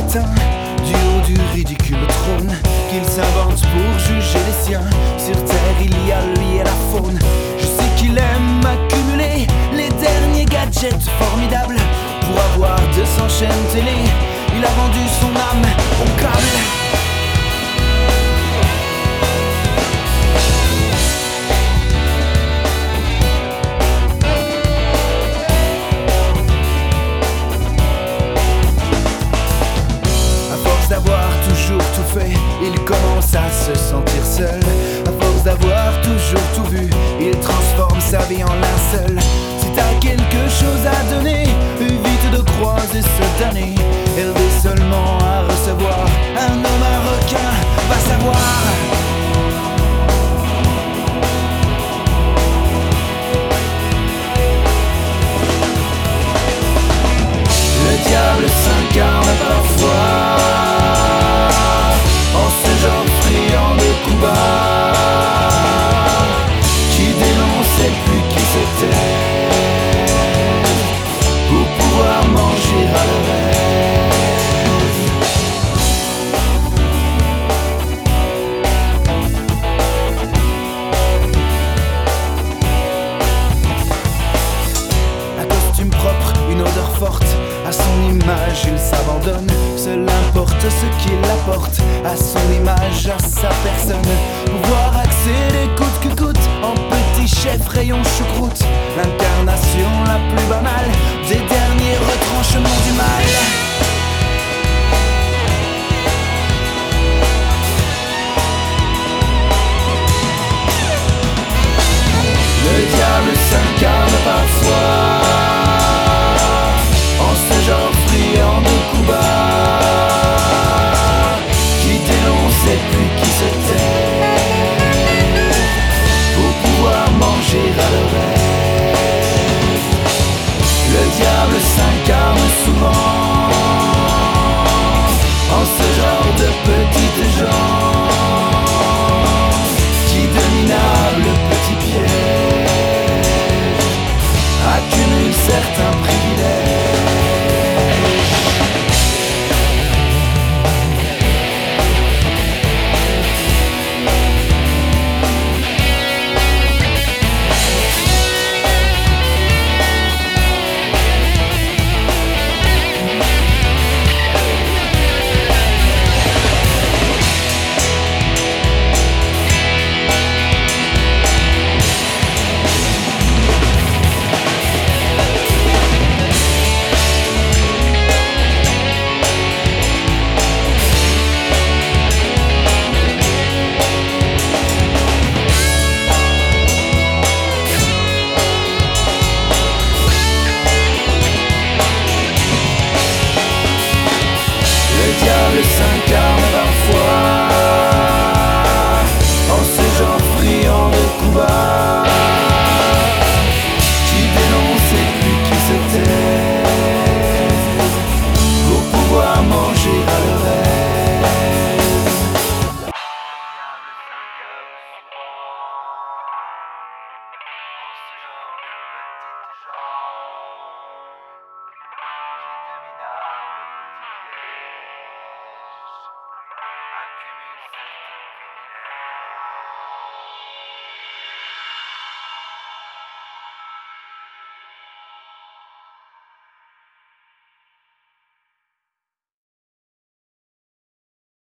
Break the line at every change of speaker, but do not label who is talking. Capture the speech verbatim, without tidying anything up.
matin, du haut du ridicule trône qu'il s'invente pour juger les siens. Sur terre il y a lui et la faune. Je sais qu'il aime accumuler les derniers gadgets formidables pour avoir deux cents chaînes télé. Il a vendu son âme au câble. D'avoir toujours tout fait, il commence à se sentir seul. À force d'avoir toujours tout vu, il transforme sa vie en linceul. Si t'as quelque chose à donner, évite de croiser ce damné. Élevé seulement à recevoir, un homme, un requin, va savoir. Le diable s'incarne parfois en ce genre friand de coups bas, qui dénonce et puis qui se tait pour pouvoir manger à leur aise. Un costume propre, une odeur forte, à son image il s'abandonne. Seul importe ce qu'il apporte à son image, à sa personne. Pouvoir accéder coûte que coûte en petit chef rayon choucroute. L'incarnation